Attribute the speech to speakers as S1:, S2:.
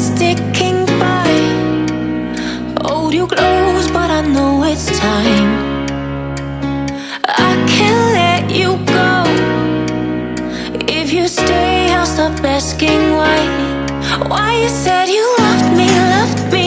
S1: is ticking by. Hold you close, but I know it's time. I can't let you go. If you stay, I'll stop asking why. Why you said you loved me,